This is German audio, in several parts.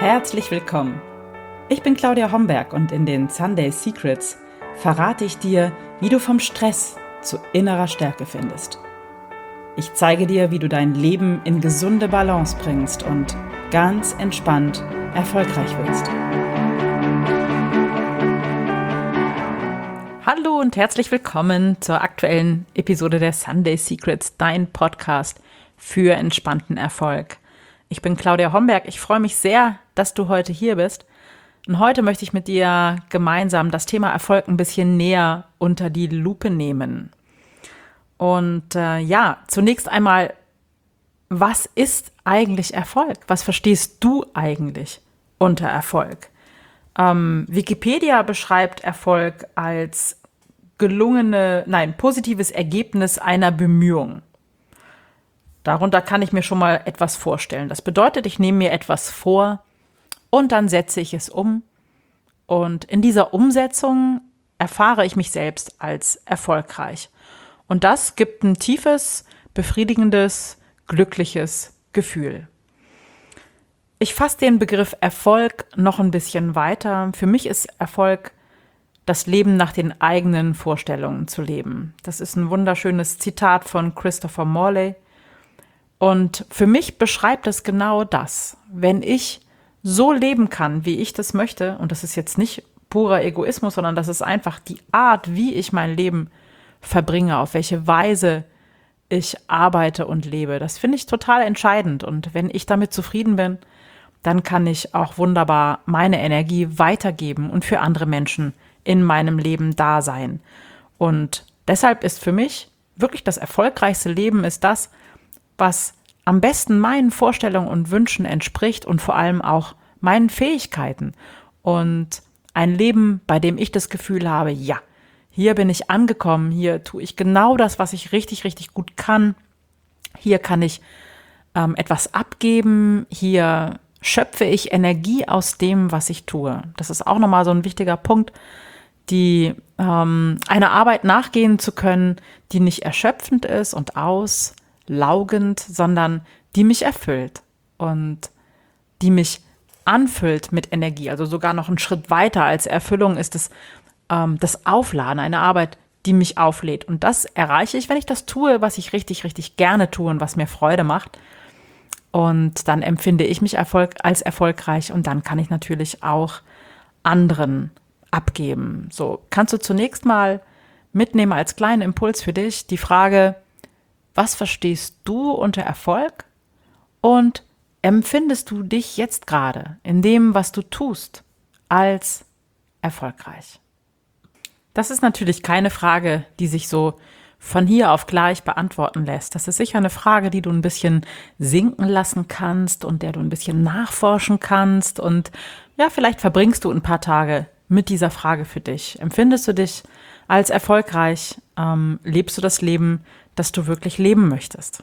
Herzlich willkommen. Ich bin Claudia Homberg und in den Sunday Secrets verrate ich dir, wie du vom Stress zu innerer Stärke findest. Ich zeige dir, wie du dein Leben in gesunde Balance bringst und ganz entspannt erfolgreich wirst. Hallo und herzlich willkommen zur aktuellen Episode der Sunday Secrets, dein Podcast für entspannten Erfolg. Ich bin Claudia Homberg. Ich freue mich sehr, dass du heute hier bist. Und heute möchte ich mit dir gemeinsam das Thema Erfolg ein bisschen näher unter die Lupe nehmen. Und zunächst einmal, was ist eigentlich Erfolg? Was verstehst du eigentlich unter Erfolg? Wikipedia beschreibt Erfolg als positives Ergebnis einer Bemühung. Darunter kann ich mir schon mal etwas vorstellen. Das bedeutet, ich nehme mir etwas vor und dann setze ich es um. Und in dieser Umsetzung erfahre ich mich selbst als erfolgreich. Und das gibt ein tiefes, befriedigendes, glückliches Gefühl. Ich fasse den Begriff Erfolg noch ein bisschen weiter. Für mich ist Erfolg, das Leben nach den eigenen Vorstellungen zu leben. Das ist ein wunderschönes Zitat von Christopher Morley. Und für mich beschreibt es genau das. Wenn ich so leben kann, wie ich das möchte, und das ist jetzt nicht purer Egoismus, sondern das ist einfach die Art, wie ich mein Leben verbringe, auf welche Weise ich arbeite und lebe. Das finde ich total entscheidend. Und wenn ich damit zufrieden bin, dann kann ich auch wunderbar meine Energie weitergeben und für andere Menschen in meinem Leben da sein. Und deshalb ist für mich wirklich das erfolgreichste Leben ist das, was am besten meinen Vorstellungen und Wünschen entspricht und vor allem auch meinen Fähigkeiten. Und ein Leben, bei dem ich das Gefühl habe, ja, hier bin ich angekommen, hier tue ich genau das, was ich richtig, richtig gut kann. Hier kann ich etwas abgeben, hier schöpfe ich Energie aus dem, was ich tue. Das ist auch nochmal so ein wichtiger Punkt, einer Arbeit nachgehen zu können, die nicht erschöpfend ist und auslaugend, sondern die mich erfüllt und die mich anfüllt mit Energie. Also sogar noch einen Schritt weiter als Erfüllung ist es das Aufladen, eine Arbeit, die mich auflädt. Und das erreiche ich, wenn ich das tue, was ich richtig, richtig gerne tue und was mir Freude macht. Und dann empfinde ich mich als erfolgreich und dann kann ich natürlich auch anderen abgeben. So, kannst du zunächst mal mitnehmen als kleinen Impuls für dich die Frage, was verstehst du unter Erfolg und empfindest du dich jetzt gerade in dem, was du tust, als erfolgreich? Das ist natürlich keine Frage, die sich so von hier auf gleich beantworten lässt. Das ist sicher eine Frage, die du ein bisschen sinken lassen kannst und der du ein bisschen nachforschen kannst. Und ja, vielleicht verbringst du ein paar Tage mit dieser Frage für dich. Empfindest du dich als erfolgreich? Lebst du das Leben, das du wirklich leben möchtest?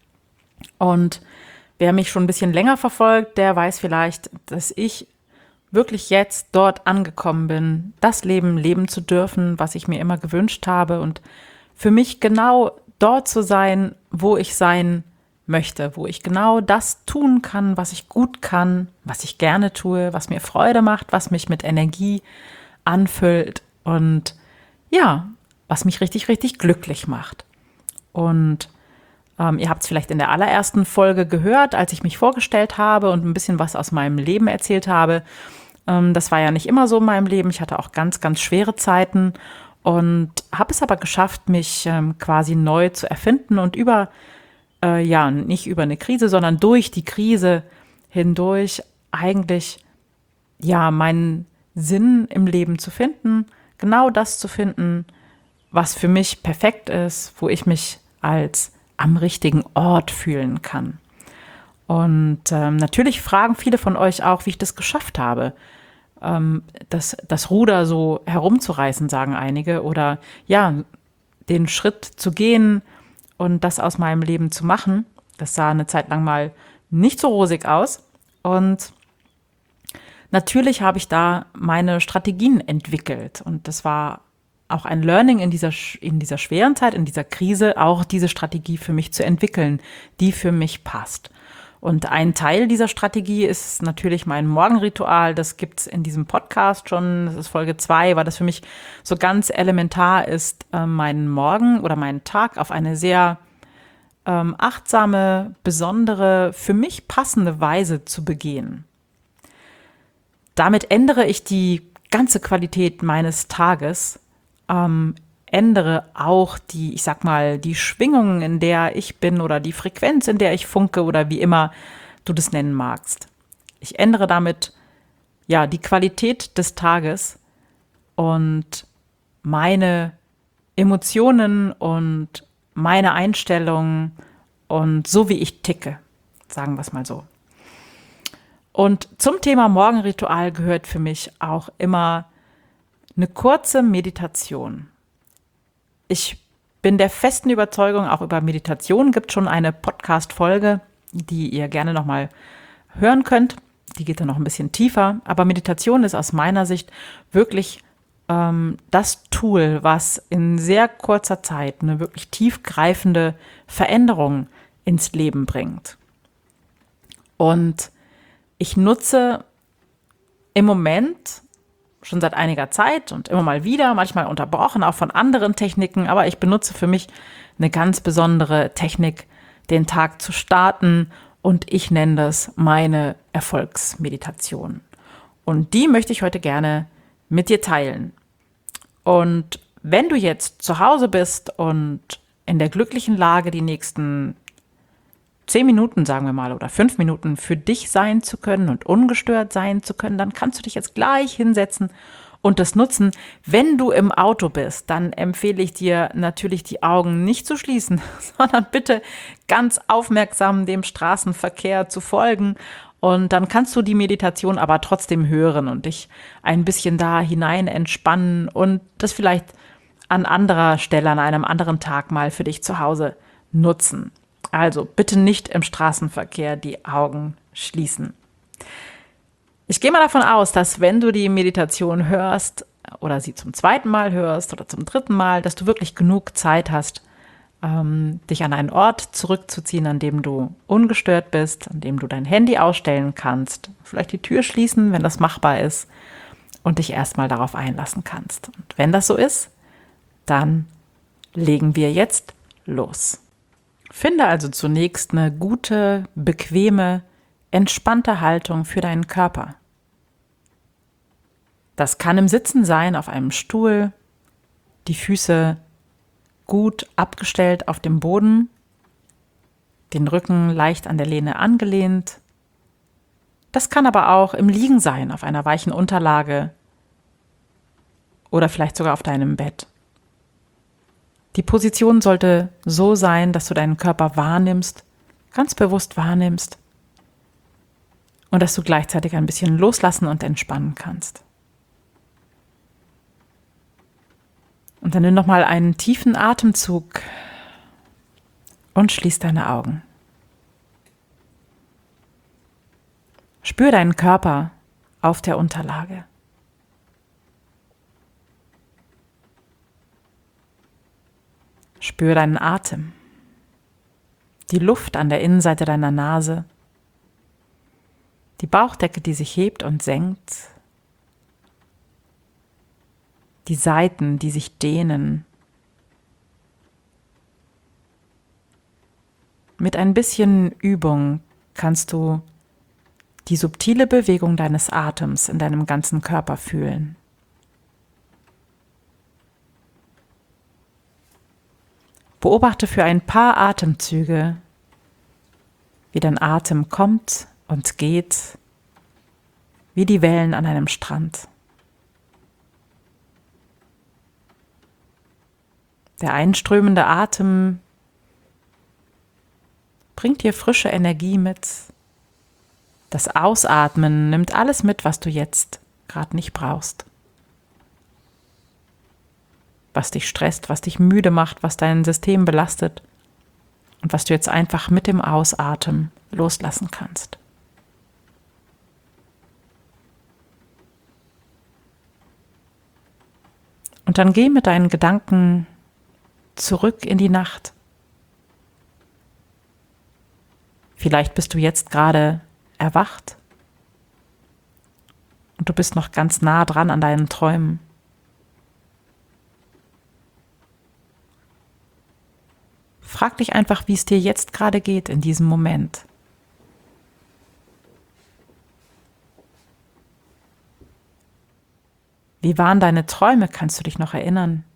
Und wer mich schon ein bisschen länger verfolgt, der weiß vielleicht, dass ich wirklich jetzt dort angekommen bin, das Leben leben zu dürfen, was ich mir immer gewünscht habe und für mich genau dort zu sein, wo ich sein möchte, wo ich genau das tun kann, was ich gut kann, was ich gerne tue, was mir Freude macht, was mich mit Energie anfüllt und ja, was mich richtig, richtig glücklich macht. Und ihr habt es vielleicht in der allerersten Folge gehört, als ich mich vorgestellt habe und ein bisschen was aus meinem Leben erzählt habe. Das war ja nicht immer so in meinem Leben. Ich hatte auch ganz, ganz schwere Zeiten und habe es aber geschafft, mich quasi neu zu erfinden und nicht über eine Krise, sondern durch die Krise hindurch eigentlich meinen Sinn im Leben zu finden, genau das zu finden, was für mich perfekt ist, wo ich mich als am richtigen Ort fühlen kann. Und natürlich fragen viele von euch auch, wie ich das geschafft habe, das Ruder so herumzureißen, sagen einige, oder den Schritt zu gehen und das aus meinem Leben zu machen. Das sah eine Zeit lang mal nicht so rosig aus. Und natürlich habe ich da meine Strategien entwickelt. Und das war auch ein Learning in dieser schweren Zeit, in dieser Krise, auch diese Strategie für mich zu entwickeln, die für mich passt. Und ein Teil dieser Strategie ist natürlich mein Morgenritual. Das gibt's in diesem Podcast schon. Das ist Folge 2, weil das für mich so ganz elementar ist, meinen Morgen oder meinen Tag auf eine sehr achtsame, besondere, für mich passende Weise zu begehen. Damit ändere ich die ganze Qualität meines Tages, ändere auch die, ich sag mal, die Schwingung, in der ich bin oder die Frequenz, in der ich funke oder wie immer du das nennen magst. Ich ändere damit ja die Qualität des Tages und meine Emotionen und meine Einstellung und so wie ich ticke, sagen wir es mal so. Und zum Thema Morgenritual gehört für mich auch immer eine kurze Meditation. Ich bin der festen Überzeugung, auch über Meditation gibt schon eine Podcast-Folge, die ihr gerne nochmal hören könnt. Die geht dann noch ein bisschen tiefer. Aber Meditation ist aus meiner Sicht wirklich das Tool, was in sehr kurzer Zeit eine wirklich tiefgreifende Veränderung ins Leben bringt. Und ich nutze im Moment schon seit einiger Zeit und immer mal wieder, manchmal unterbrochen auch von anderen Techniken, aber ich benutze für mich eine ganz besondere Technik, den Tag zu starten, und ich nenne das meine Erfolgsmeditation. Und die möchte ich heute gerne mit dir teilen. Und wenn du jetzt zu Hause bist und in der glücklichen Lage, die nächsten 10 Minuten, sagen wir mal, oder 5 Minuten für dich sein zu können und ungestört sein zu können, dann kannst du dich jetzt gleich hinsetzen und das nutzen. Wenn du im Auto bist, dann empfehle ich dir natürlich, die Augen nicht zu schließen, sondern bitte ganz aufmerksam dem Straßenverkehr zu folgen. Und dann kannst du die Meditation aber trotzdem hören und dich ein bisschen da hinein entspannen und das vielleicht an anderer Stelle, an einem anderen Tag mal für dich zu Hause nutzen. Also bitte nicht im Straßenverkehr die Augen schließen. Ich gehe mal davon aus, dass wenn du die Meditation hörst oder sie zum 2. Mal hörst oder zum 3. Mal, dass du wirklich genug Zeit hast, dich an einen Ort zurückzuziehen, an dem du ungestört bist, an dem du dein Handy ausstellen kannst, vielleicht die Tür schließen, wenn das machbar ist, und dich erstmal darauf einlassen kannst. Und wenn das so ist, dann legen wir jetzt los. Finde also zunächst eine gute, bequeme, entspannte Haltung für deinen Körper. Das kann im Sitzen sein, auf einem Stuhl, die Füße gut abgestellt auf dem Boden, den Rücken leicht an der Lehne angelehnt. Das kann aber auch im Liegen sein, auf einer weichen Unterlage oder vielleicht sogar auf deinem Bett. Die Position sollte so sein, dass du deinen Körper wahrnimmst, ganz bewusst wahrnimmst und dass du gleichzeitig ein bisschen loslassen und entspannen kannst. Und dann nimm nochmal einen tiefen Atemzug und schließ deine Augen. Spür deinen Körper auf der Unterlage. Spür deinen Atem, die Luft an der Innenseite deiner Nase, die Bauchdecke, die sich hebt und senkt, die Seiten, die sich dehnen. Mit ein bisschen Übung kannst du die subtile Bewegung deines Atems in deinem ganzen Körper fühlen. Beobachte für ein paar Atemzüge, wie dein Atem kommt und geht, wie die Wellen an einem Strand. Der einströmende Atem bringt dir frische Energie mit. Das Ausatmen nimmt alles mit, was du jetzt gerade nicht brauchst. Was dich stresst, was dich müde macht, was dein System belastet und was du jetzt einfach mit dem Ausatmen loslassen kannst. Und dann geh mit deinen Gedanken zurück in die Nacht. Vielleicht bist du jetzt gerade erwacht und du bist noch ganz nah dran an deinen Träumen. Frag dich einfach, wie es dir jetzt gerade geht in diesem Moment. Wie waren deine Träume? Kannst du dich noch erinnern?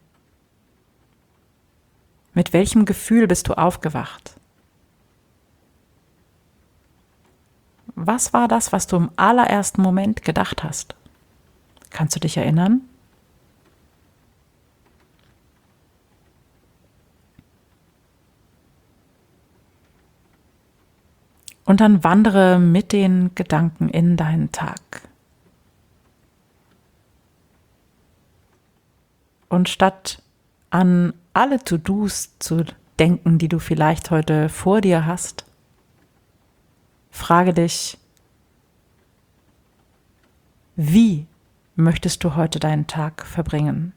Mit welchem Gefühl bist du aufgewacht? Was war das, was du im allerersten Moment gedacht hast? Kannst du dich erinnern? Und dann wandere mit den Gedanken in deinen Tag. Und statt an alle To-Dos zu denken, die du vielleicht heute vor dir hast, frage dich, wie möchtest du heute deinen Tag verbringen?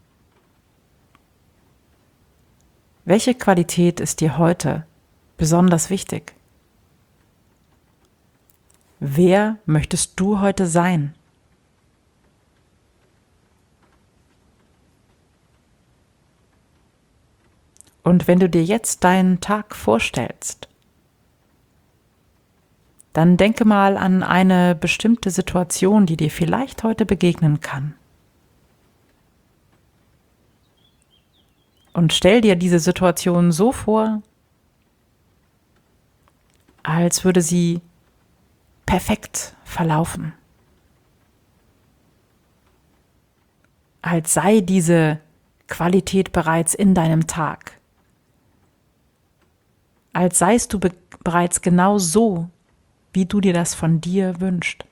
Welche Qualität ist dir heute besonders wichtig? Wer möchtest du heute sein? Und wenn du dir jetzt deinen Tag vorstellst, dann denke mal an eine bestimmte Situation, die dir vielleicht heute begegnen kann. Und stell dir diese Situation so vor, als würde sie perfekt verlaufen. Als sei diese Qualität bereits in deinem Tag. Als seist du bereits genau so, wie du dir das von dir wünschst.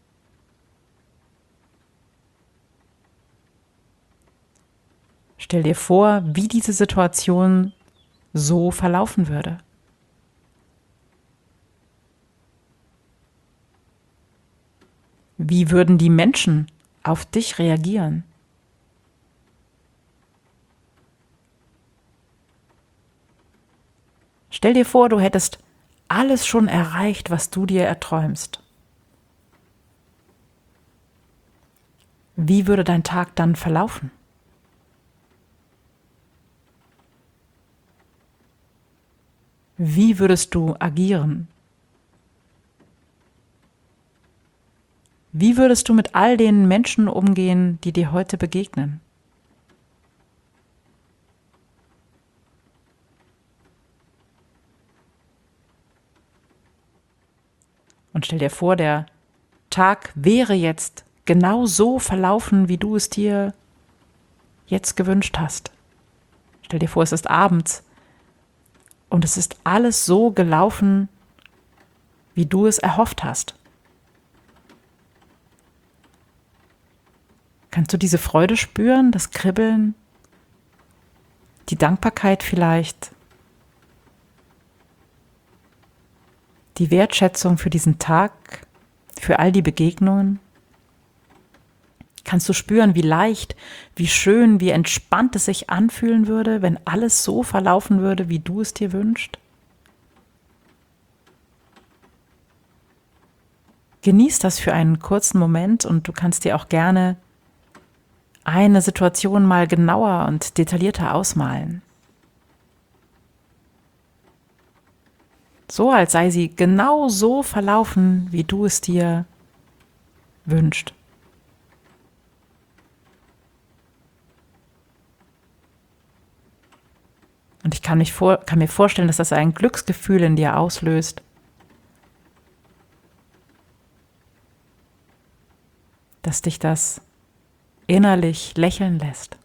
Stell dir vor, wie diese Situation so verlaufen würde. Wie würden die Menschen auf dich reagieren? Stell dir vor, du hättest alles schon erreicht, was du dir erträumst. Wie würde dein Tag dann verlaufen? Wie würdest du agieren? Wie würdest du mit all den Menschen umgehen, die dir heute begegnen? Und stell dir vor, der Tag wäre jetzt genau so verlaufen, wie du es dir jetzt gewünscht hast. Stell dir vor, es ist abends und es ist alles so gelaufen, wie du es erhofft hast. Kannst du diese Freude spüren, das Kribbeln, die Dankbarkeit vielleicht, die Wertschätzung für diesen Tag, für all die Begegnungen? Kannst du spüren, wie leicht, wie schön, wie entspannt es sich anfühlen würde, wenn alles so verlaufen würde, wie du es dir wünschst? Genieß das für einen kurzen Moment und du kannst dir auch gerne eine Situation mal genauer und detaillierter ausmalen. So, als sei sie genau so verlaufen, wie du es dir wünschst. Und ich kann mir vorstellen, dass das ein Glücksgefühl in dir auslöst. Dass dich das innerlich lächeln lässt.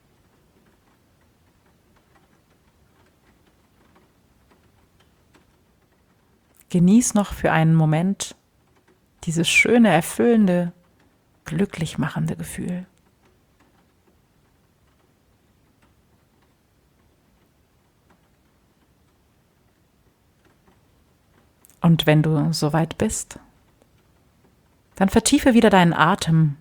Genieß noch für einen Moment dieses schöne, erfüllende, glücklich machende Gefühl. Und wenn du soweit bist, dann vertiefe wieder deinen Atem.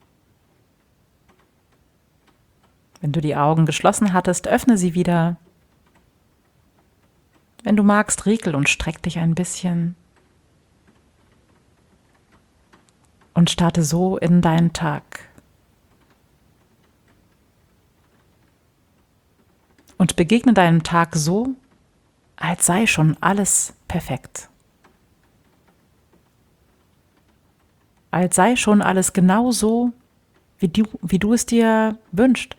Wenn du die Augen geschlossen hattest, öffne sie wieder. Wenn du magst, regel und streck dich ein bisschen. und starte so in deinen Tag. Und begegne deinem Tag so, als sei schon alles perfekt. Als sei schon alles genau so, wie du es dir wünschst.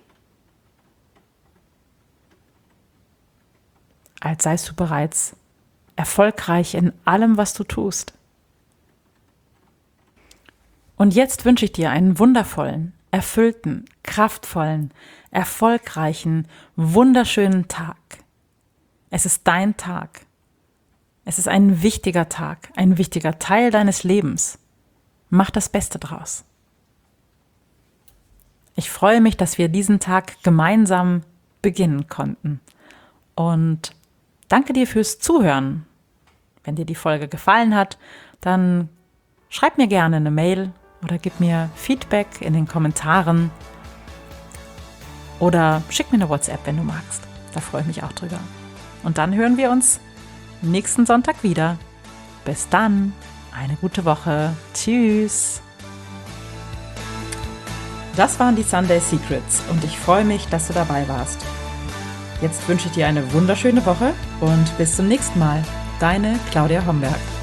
Als seist du bereits erfolgreich in allem, was du tust. Und jetzt wünsche ich dir einen wundervollen, erfüllten, kraftvollen, erfolgreichen, wunderschönen Tag. Es ist dein Tag. Es ist ein wichtiger Tag, ein wichtiger Teil deines Lebens. Mach das Beste draus. Ich freue mich, dass wir diesen Tag gemeinsam beginnen konnten. Und danke dir fürs Zuhören. Wenn dir die Folge gefallen hat, dann schreib mir gerne eine Mail oder gib mir Feedback in den Kommentaren oder schick mir eine WhatsApp, wenn du magst. Da freue ich mich auch drüber. Und dann hören wir uns nächsten Sonntag wieder. Bis dann, eine gute Woche. Tschüss. Das waren die Sunday Secrets und ich freue mich, dass du dabei warst. Jetzt wünsche ich dir eine wunderschöne Woche und bis zum nächsten Mal. Deine Claudia Homberg.